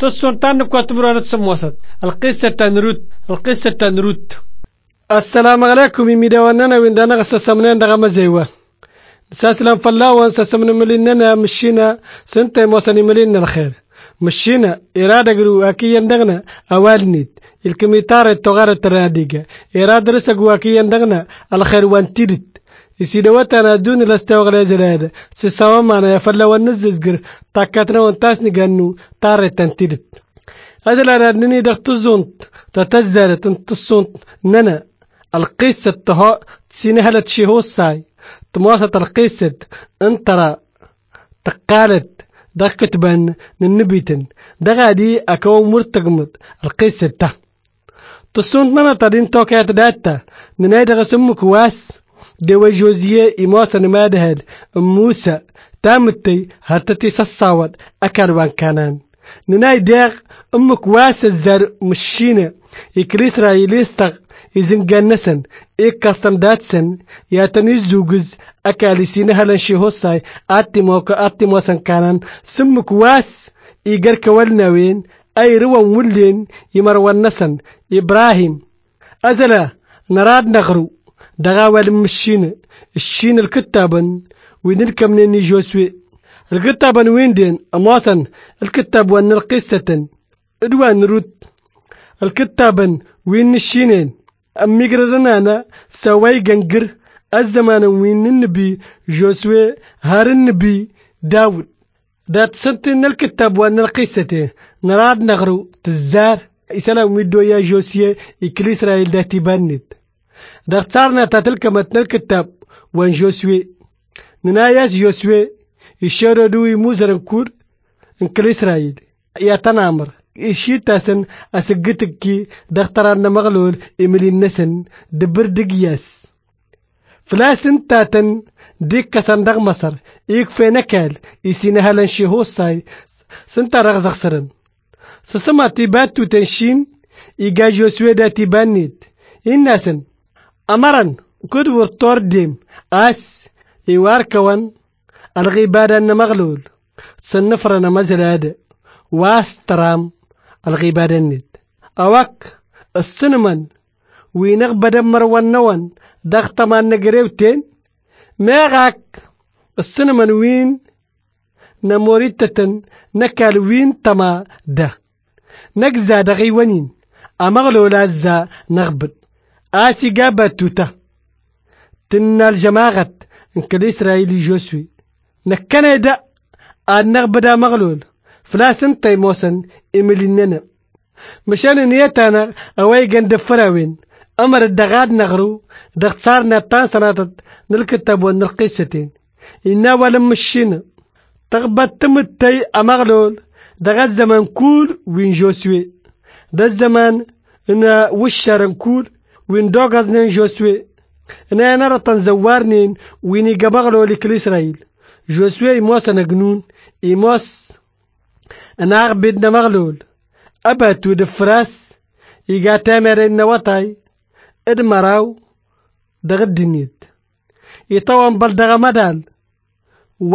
تصنتان كواتبرانت سموسات القصة تنروت السلام عليكم ميداواننا ويندانا غسسمنين دغما زيوا ساسلام فلاوان سسمن مليننا مشينا سنتي موسني ملينا الخير مشينا إرادة قلو أكي يندغنا أوالنيت الكميتار التغار التراديقة إرادة رسقوا أكي يندغنا الخير وانتيرت يسيدواتنا دون الاستوغل زلادة سيساوامانا يفلاوان نززقر تاكاتنا وانتاسني قانو تاري تنتيرت هذا الأرادني دختزونت تتزارت انتصونت ننا القصة تها سينهلت شيهو ساي تماسة القصة انترا تقالت دقت بان ننبيتن دغادي اكو مرتقمت القصة تا تصونت ننا تدين توكيات داتا ننايد سمك واس ديو جوزيه إماسا نمادهد موسى تامتي هرتتي سساوات أكاروان كانان نناي ديغ أمك واس الزر مشينة إكريس رايليستغ إذن جنسن إكاستن داتسن ياتني زوجز أكالي سينة هلن شيهوساي آتي موسن كانان سمك واس إيجر كوالناوين أي روان ولين يمروان نسن إبراهيم أزلا نراد نغرو دغاوال مشينة الشين الكتابن وين الكمنين جوسوي الكتابن وين دين أماسن الكتاب وان القصة ادوان روت الكتابن وين الشينين أمي قردنا سواي جنجر الزمان وين النبي جوسوي هار النبي داود دات سنتين الكتاب وان القصة نراد نغرو تزار إسلام ويدو يا جوسيه إكل إسرائيل داتي بانت دختارنا تلك متن الكتاب وان جوسوي نناياس جوسوي يشارو دوي موزرن كور انكل إسرائيل يا تنامر إشيتاسن أسقتكي دختارنا مغلول إملي نسن دبر دقياس فلاسن تاتن ديك كسندغ مصر إيك فينكال إسينها لنشيهو ساي سنتا رغزغ سرن سسما تيباتو تنشين إيقا جوسوي دا تيبانيت إناسن أمرن كد ورطور ديم أس إيوار كوان الغيبادة مغلول سنفرنا مزلاد واسترام الغيبادة النت أواك السنمن وينغبد مروان نوان دختمان نقريوتين ماغاك السنمن وين نموريتتن نكال وين تما ده نقزا دغيوانين أمغلول أزا نغبد آسي قابة توتا تنا الجماعة انكال إسرائيلي جوسوي نكنا دا نغبدا مغلول فلاسن تيموسن إمليننا مشان نيتانا أواي قند فراوين أمر الدغاد نغرو دغتسارنا تانساناتت نلكتاب ونلقيستين إنا ولم مشينا تغبت تمتي أمغلول دغاد زمان كول وين جوسوي دا الزمان إنا وشارن كول وين دوغازنين جوسوي إنا نرى تنزوارنين وين يقبغلو لكل إسرائيل جوسوي إموسا نقنون إموس أنا أغبدنا مغلول أباتو دفراس إيقا تامرين نواتاي إدمراو دغد دنيت يطوان بلدغ مدال و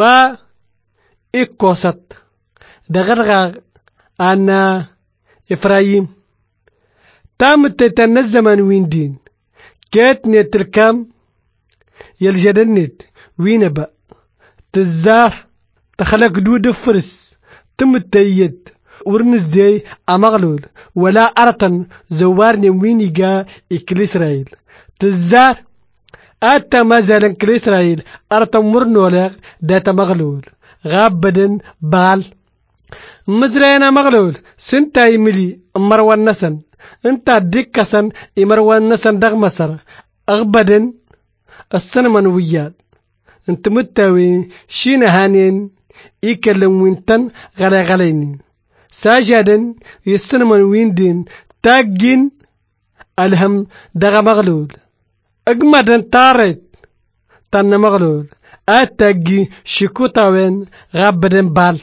إكوست دغرغاغ أنا إفرايم تامت تتنزمن وين دين كات نت الكام يلجدنت وين بقى تزار تخلق دود فرس تمتيت ورنس دي أمغلول ولا أرتن زوارني وينيقا إكل إسرائيل تزار أتا مازالن كل إسرائيل أرتن مرنولغ داتا مغلول غاب بدن بال مزرينا مغلول سنتا يملي مروان نسن انت ديكسن يمروان نسن دغ مصر أغبدن السنمن وياد انت متاوي شين هانين يكلم وينتن غلا غلين ساجدن يسنمن ويندين تاجين الهم دغ مغلول اجمدن تارت تن مغلول اتاجي شكوتاوين غابدن بال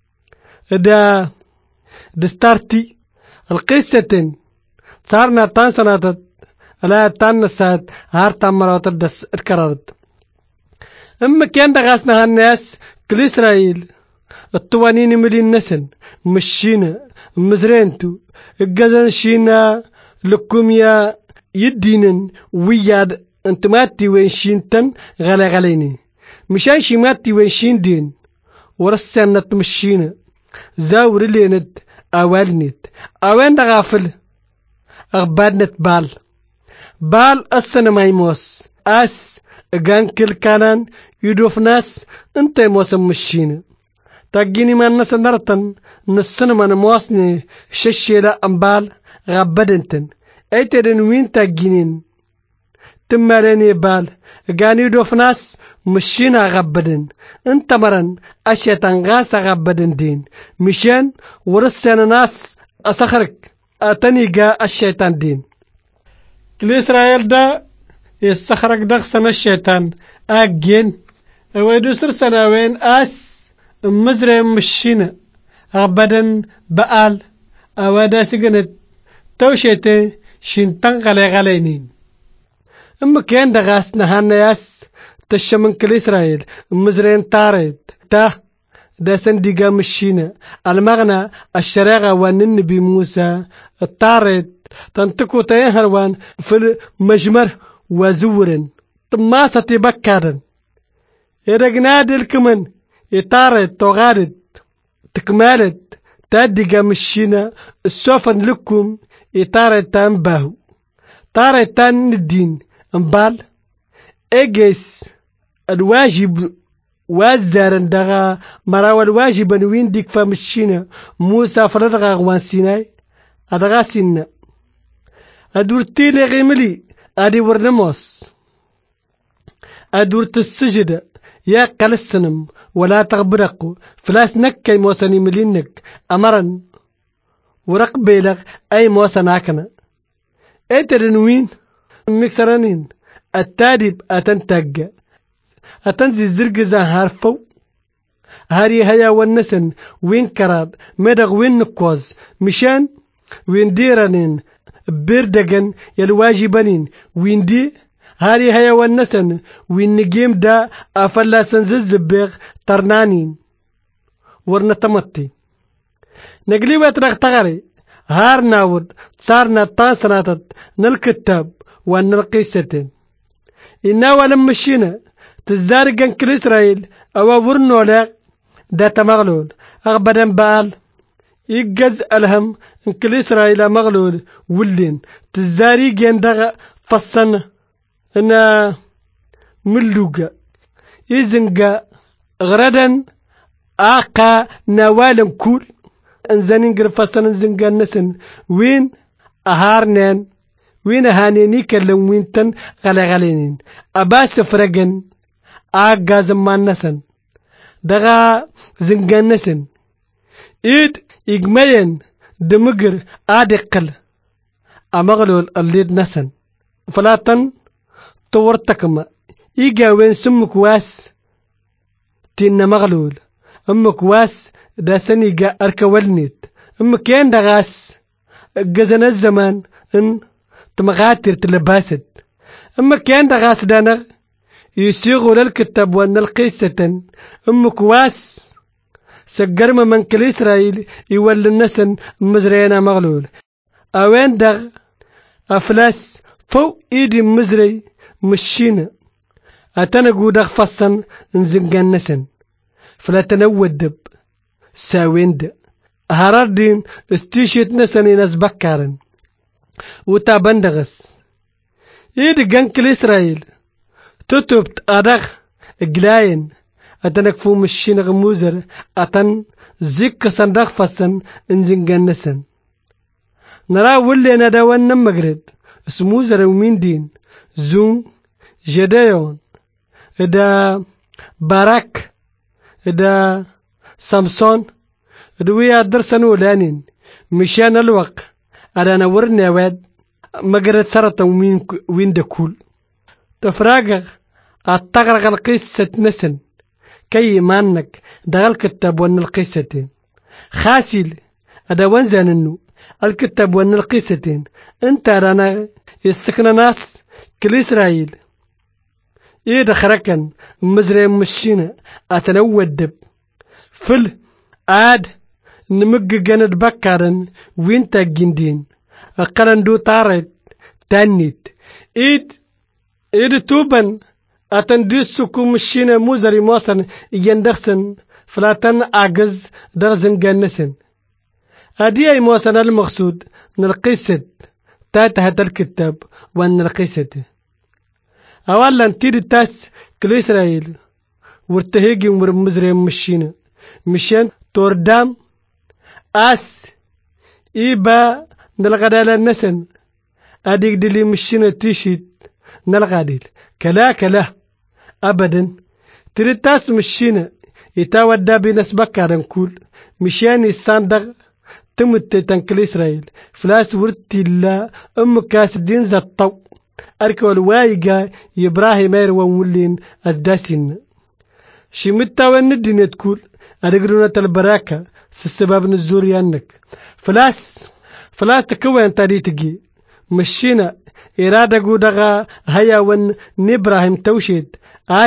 دا دستارتي القصة صارنا تانسناتت لا تانسات هارتا مرات دس اتكررت اما كان دغاسنا الناس كل اسرائيل الطوانين ملي النسن مشينا مزرينتو الجزن شينا لكم يا يدينن وياد انت ماتي وين شينتن غلا غليني مشان شي ماتي وين شين دين ورسنا تمشينا زاور لينت اوالنت اوين غافل اغبادنت بال السنة مايموس اس اغان كل كانان يدوف ناس انت موسم مشينا تاجيني ما الناس نرتن نسنا من موسني ششيلا امبال غبدنتن ايترن وين تاجينين تماليني بال غاني يدوف ناس مشينا غبدن انت مرن اشيطان غاس غبدن دين مشان ورسنا ناس اسخرك اتني غا الشيطان دين كل اسرائيل دا يستخرج دغسنا الشيطان اجين ويدو سرسنا وين اس مزري مشينا غبدن بقال اودا سجنت توشيتي شنتن غلينين اما كان دغاس نهانياس تشمن كل اسرائيل مزرين طارد دا سندقا مشينا المغنى الشراغة والنبي موسى الطارد تنتكو تيهروان في المجمر وزورن طماسة بكارن يرقناد الكمن يطارد تغارد تكمالت تادقا مشينا السوفن لكم يطارد تنباهو طارد تان الدين امبال اجيس الواجب وازارن دغا مراوى الواجب وين ديك فمشينا موسى فرغا غوان سيناي ادغا سينا ادورتي لي غيملي ادي ورنموس ادورت السجد يا قل السنم ولا تغبرقوا فلاس نكي موسني ملينك امرن ورق بيلغ اي موسناكنا ايترن وين مكسرانين التادب اتنتج اتنزي زرقزا هارفو هاري هيا والنسن وين كراد مدغ وين نكوز مشان وين ديرانين بيردغن يلواجبانين وين دي هاري هيا والنسن وين نجيم دا افلا سنززبغ ترنانين ورنتمتي نقلي واترغ تغري هار ناود صارنا تاسراتت نالكتاب وان القيستين إنا ولم مشينا تزارقن كل إسرائيل أو ورنولا دا تمغلول أغبدا بال يجز ألهم إن كل إسرائيل مغلول ولين تزارقن دا فصن إنا ملوغا إذنغا غردا آقا نوالن كول انزانين قرفصن انزنغا نسن وين أهارنان وين هانيني كلم وين تن غلينين أباس فرقن آقا زمان نسن دغا زنغان نسن إيد إجمعين دمجر آدقل أمغلول الليد نسن فلاتن طورتكما إيجا وين سمك واس تين مغلول أمك واس دا سنيجا أركولنيت أمك يان دغاس جزن الزمان إن تمغاتر تلباست اما كان دغاس دانغ يسيغوا للكتاب وان القيسة ام كواس سقرم من كل اسرائيل يولي النسن مزرينا مغلول اوين دغ افلاس فوق ايدي مزري مشينا اتنقو دغ فصن نزنقان نسن فلا تنود دب ساوين د هاردين استيشيت نسن ناس بكارن وتابندغس إيد جنكل إسرائيل تتبت أدغ جلاين أتنك فوم الشينغ موزر أتن زيك صندوق فسن انزن جنسن نرى ولي ندوان نمجرد اسموزر ومين دين زوم جدايون دا باراك دا سامسون دويا درسنو لانين مشان الوقت أنا ورني واد مجرد سرطة وين دكول تفراغ التغرق القصة نسن كي مانك دغ الكتاب وان القصتين خاسل أدوان زاننو الكتاب وان القصتين انت رانا يسكن ناس كل إسرائيل إيه دخركن مزري مشينا أتنود دب فل عاد نمج جند بكرن وينتا جندين أقلن دو طارت تانيت إيد توبن أتندسكو مشينا موزري موسن يندخسن فلاتن أعجز درزن جنسن هدي أي موسن المقصود نلقيست تاتها الكتاب وأن نلقيست أولا تيد تاس كل إسرائيل ورتهيجي ومرمزري مشينا مشان توردام أس إيبا نلغدال النسن أديك دلي مشينا تيشيت نلغاديل كلا أبدا تريتاس مشينا يتاودى بناس بكارن كول مشان يساندغ تمت تنكل إسرائيل فلاس ورتي الله كاس دين زطو أركو الوايقا يبراهيم مير ومولين الداسين شمتا وندين تقول أرقرونة البراكة سبب نزور يانك فلاس تكوين تاريتجي مشينا إرادة قودغا هيا ون نبراهيم توشيد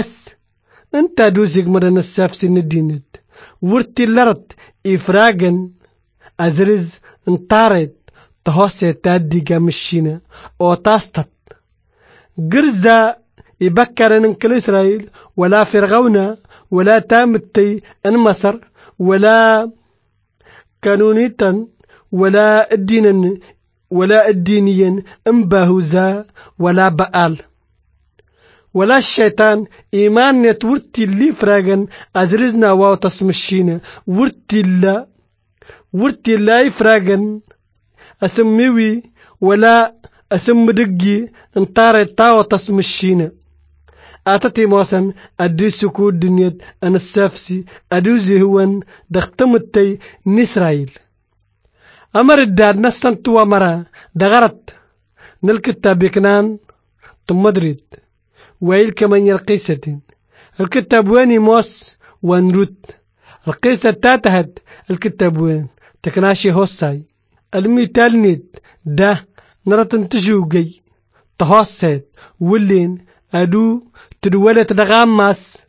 انت دوزيق مرن السافسي ندينت ورتي اللرط إفراغن أزرز انطارت تهوسي تاديقا مشينا أو تاستت قرزا يبكر انكل إسرائيل ولا فرغونا ولا تامتي ان مصر ولا قانونيتا ولا الدينا ولا الدينيا انباهوزا ولا بقال ولا الشيطان إيمان يتورتي اللي فراغن أزرزنا واو تصمشينا ورتي الله يفراغن أسميوي ولا أسم دقي انطاري تاو تصمشينا أتتي موسن أدي سكو الدنيا أن السافسي أدوزي هوان دختمتي نسرائيل أمر الداد نستنتوا مرا دغرت نالكتاب يكنان تمدريد ويل كمان يلقيستين الكتاب وين موس ونروت القيسة تاتهد الكتاب وين تكناشي هوساي الميتال نيت ده نرتن تجوغي تهوسيت ولين أدو تدولة دغاماس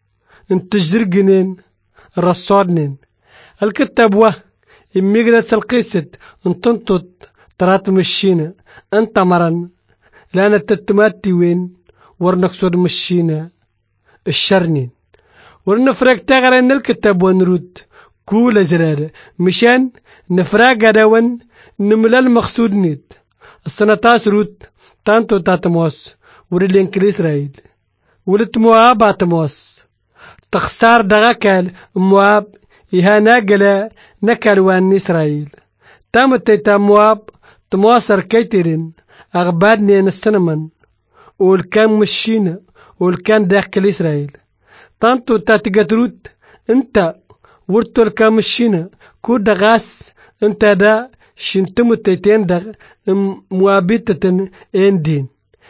انتجرقنين رصادنين الكتاب وه إميقدة القيست انتنطت ترات مشينا انت مرن لانا تتماتي وين ورنقصد مشينا الشرنين ورنفرق تغرين الكتاب ونرود كول زرادة مشان نفراق داون نملا المقصود نيت السنتاس رود تانتو تاتموس ورلين كل إسرائيل ولت مواب اتموس تخسار دغاكال مواب إها ناقلا نكال وان إسرائيل تامتيتا مواب تمواسر كيترين أغبادني السنمن والكان مشينا والكان داخل إسرائيل تانتو تاتقتروت انت ورتو الكان مشينا كود غاس انت دا شنتمو تيتين دغ موابيتة اندين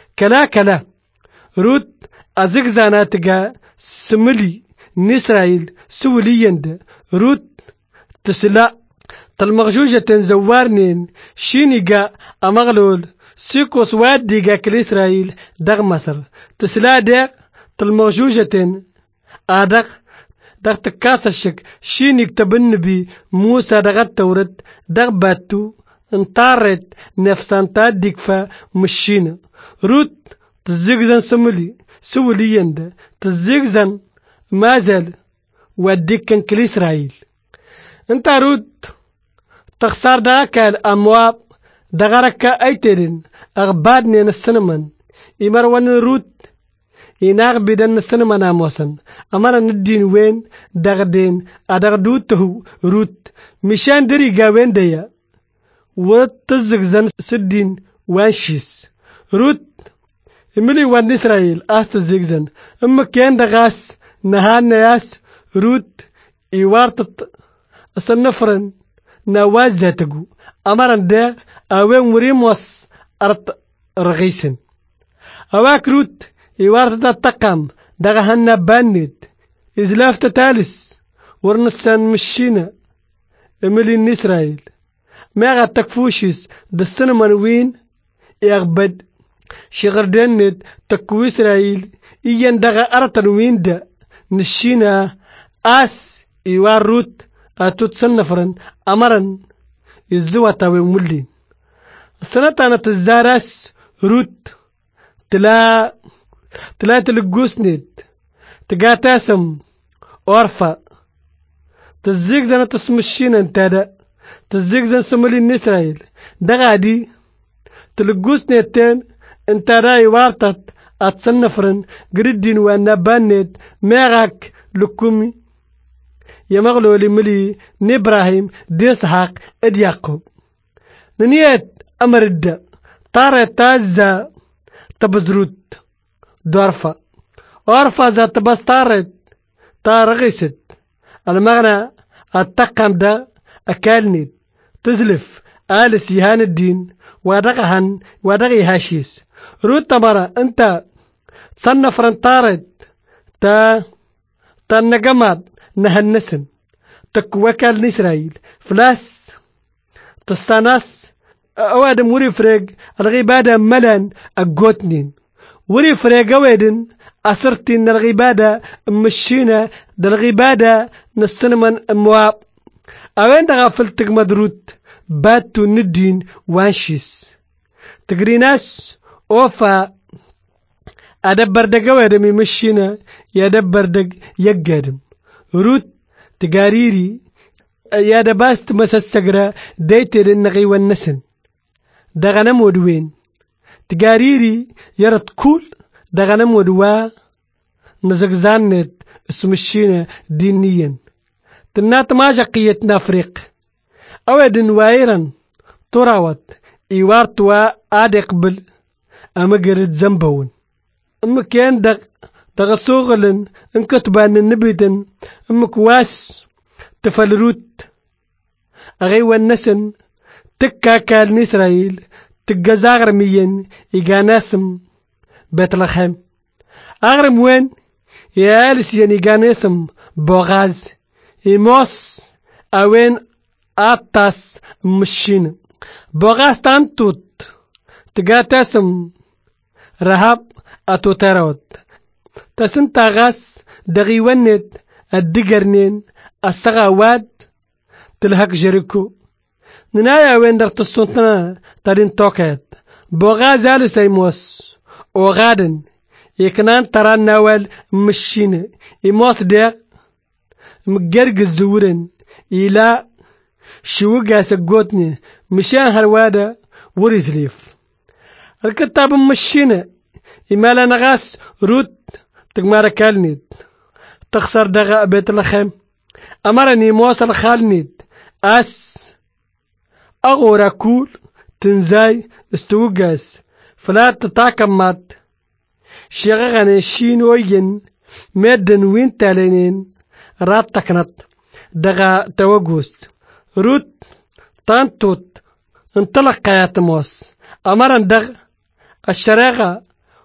كلا روت أزيك زاناتقا سملي نسرائيل سوليين روت تسلا تالمغجوجة زوارنين شينيقا أمغلول سيكوس واديقا كل إسرائيل دغ مصر تسلا دغ تالمغجوجة آدغ دغ تكاسشك شينيق تبنبي موسى دغ التورد دغ باتو انطارت نفسان تاديك فا مشينا روت تزيقزن سملي سوليين تزيقزن مازال وديك كان كل إسرائيل انت روت تخسار داكا الأمواب دغرك أيترين أغبادني السنمن إمروان روت إناغ بدن السنمن أموسن أمر ندين وين دغدين أدغدوته روت مشان دري قاوين ديا وتزغزن سدين وانشيس روت إملي وان إسرائيل أستزغزن أما كان دغاس نهان نياس روت إيوارتت أصنفرن نوازاتقو أمرن داغ أوين مريموس أرت رغيسن أواك روت إيوارتت التقام داغ هنا بانيت إزلاف تالس ورنسان مشينا إملي إسرائيل ما تكفوشيس دستنا منوين يغبد شغردنت تكو إسرائيل إيان داغ أرتن وين دا نشينا أس إيوار روت تصنفرن أمرن الزوة ومولين السنة أنا تزارس روت تلا تلقوسنيت تقاتاسم أورفا تزيق زنا تسمشين انتادا تزيق زنا سمولين إسرائيل دغادي تلقوسنيتين انتادا وارتت أتصنفرن قردين وانا بانيت ميغاك لكومي يمغلو لملي نبراهيم ديسحاق اد يعقوب ننيت أمرد طارة تازا تبزروت دورفا أورفا ذات بستارت تارغيست المغنى التقم دا أكالنيت تزلف آل سيهان الدين ودغي هاشيس روت تمرا انت تصنف رنطارت تا النقمات نهنسن تكوكال نسرائيل فلاس تصاناس اوادم وري فريق الغيبادة ملان اقوتنين وري فريق اوادن أسرتين الغيبادة مشينا الغيبادة نسنمن مواب اوين غافلتك مدروت باتو ندين وانشيس تقريناس اوفا ادبر دق اوادم يمشينا يدبر دق يقادم روت تقاريري يا دباست مسسقرا ديتر النغي والنسن دغنم ودوين تقاريري يرد كول دغنم ودوا نزقزانت اسمشينا دينيا تنات ماجقيتنا فريق اوادن وايرا تراوت ايوارتوا ادي قبل اما قرد زنبون اما كان تغسوغلن انكتبان النبيتن اما كواس تفلروت اغيوان النسن تكا كال نسرائيل تقا غرميا يقاناسم بيتلخم اغرم وين يالس يقاناسم بوغاز يموس اوين اتاس مشين بوغاز تانتوت تقاتاسم رهاب اتو تاروت تسنتا غاس دغيوانت الدقرنين السغاواد تلهك جريكو ننايا وين دغت السلطنة تارين توكيت بوغاز آلس ايموس وغادن يكنان تران ناوال مشين يموس ديغ مقرق الزورن إلا شوقا سقوتني مشان هروادا وريزليف الكتاب مشينا إمالا نغاس روت تقمار كالنيت تخسر دغا بيت الخيم أمرني موصل خالنيت أس أغورا كول تنزاي استوقاس فلا تتاكم مات شغغاني شين وين ميدن وين تالينين رات تكنت دغا توقوست روت تانتوت انطلق قيات موس أمرن دغ الشراغة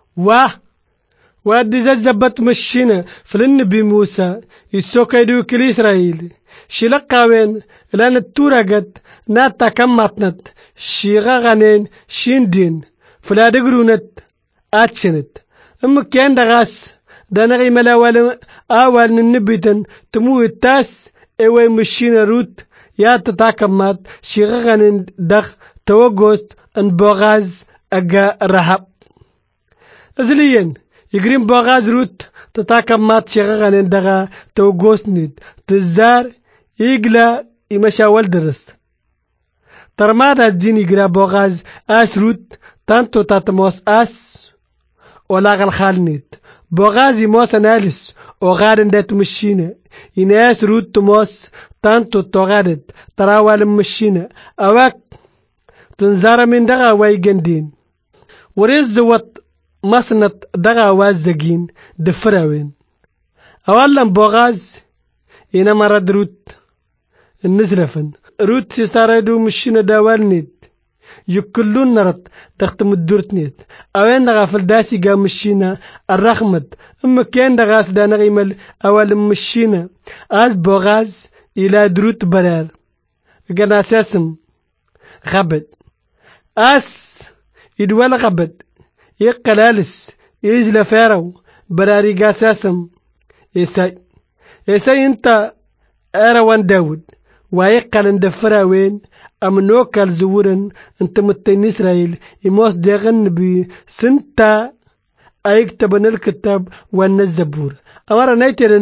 وادي زبط مشينا فلنبي موسى يسوكا يدوك الإسرائيل شلقا وين لان التورقت ناتا كماتنت شيغا غانين شين فلا دقرونت آتشنت اما كان دغاس دانغي ملاوال آوال ننبيتن تمو التاس ايوي مشينا روت يا تتاكمات شيغا غانين دغ توقوست ان بوغاز اقا رهب ازليين يقرين بوغاز روت تتاكمات شيغا غانين دغا توقوست نيد تزار يقلا يمشا والدرس ترمادا الدين يقرا بوغاز اس روت تانتو تاتموس اس ولا الخالنيت بوغاز يموس اناليس وغادن دات مشينا يناس روت تموس تانتو توغادت تراوال مشينا اواك تنزار من دغا وايقندين وريز زوات مصنت دغا وازقين دفراوين اولا بوغاز ينما رد روت النزرفن روت سيساردو مشينا داوالنيت يكلون نرد تختم الدورتنيت اوين دغا فلداسي قا مشينا الرخمت اما كان دغاس دانا غيمل اول مشينا از بوغاز الى دروت برار قنا ساسم غبد اس يدوال غبد يقلالس يزل فارو براري قاساسم يساي انت اروان داود ويقال اندفرا وين أمنوكال زورن انت متين إسرائيل يموس ديغن بي سنتا أيكتبن الكتاب وان الزبور أمارا نايترن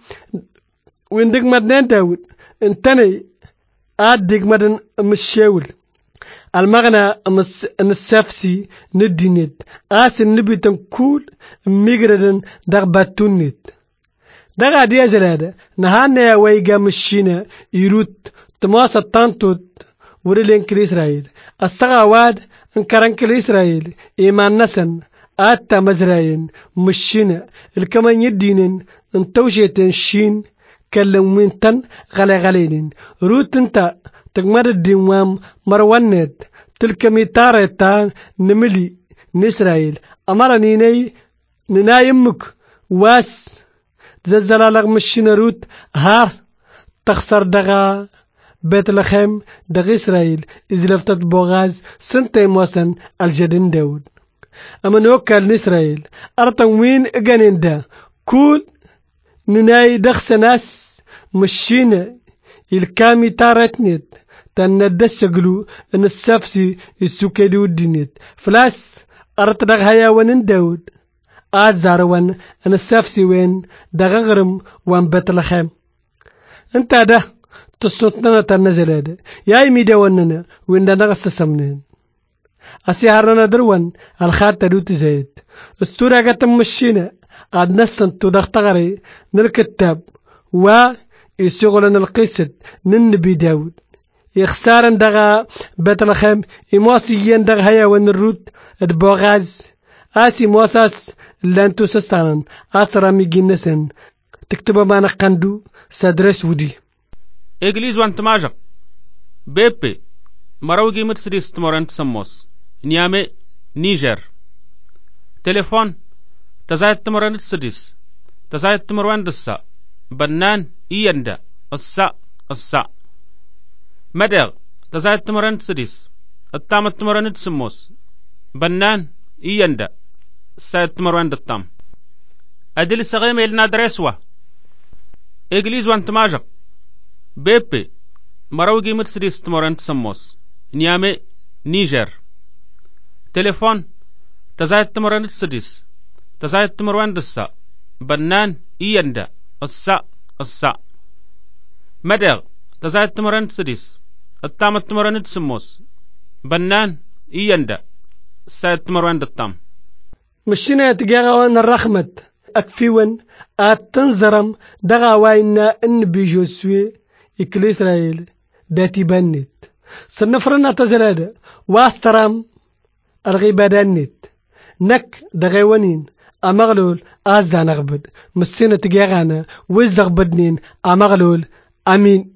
وين ديك مدنين داود انتني ديك مدن مشاول المغنى السافسي ندينيت النبي تنكول ميغردن دغباتونيت دغا دي زلاده نهانا ويغا مشينا يروت تماسا تانتوت وريلين كليسرايل السغاواد انكرن كليسرايل ايمان نسن آتا مزراين مشينا الكمان يدينن انتوشيتن شين كلمين تن غلينين روت انت تغمر الديوام مروانت تلك ميتارتا نملي نسرائيل أمرني ننايمك واس زلزال مشينا روت هار تخسر دغا بيت لخم دغ إسرائيل إزلفتت بوغاز سنتي موسن الجدين داود أما نوكال نسرائيل أرطن إغانين دا كل نناي دخس ناس مشينا الكامي تارتنت تندسجلو ان السافسي السكيدو الدينيت فلاس أرط دغ هيا ونن داود زاروان ان السافسي وين دغغرم وان بتلخم انت ده تصنتنا تنزل هذا ياي ميدا وننا وين دغس سمنين أسيارنا دروان الخات دوت زيت استورا قتم مشينا نسن تدغتغري نالكتاب يشغلن القصد ننبي داود يخسارن دغا بتلخم يموسيين دغ هيا ونروت البوغاز موساس لانتو سستانن أثرا ميجينسن تكتب معنا قندو سادرس ودي إجليز وانت ماجق بيبي مروجي متسريس تمرنت سموس نيامي نيجر تليفون تزايد تمرنت سديس تزايد تمرون دسا بنان إيندا السا مدغ تزايد تمرنت سديس التامت تمرنت سموس بنان إيندا سايد تمرون دتام أدل سغيم إلنا درسوا إجليز وانت ماجق بيبي مروجي متسريس تمرنت سموس نيامي نيجر تليفون تزايد تمرنت سديس تزايد تمرون دسا بنان إيندا السا مدغ تزايد تمرنت سديس التامت تمرنت سموس بنان إيندا سايد تمرون دتام مشينا تجاوان الرحمت أكفيون تنظرم دغا واينا إن بيجوسوي إكل إسرائيل داتي بنت سنفرنا تزلاد واسترام الغيبادانت نك دغيوانين أمغلول أزان أغبد مسينا تجاغانا وزغبدنين أمغلول أمين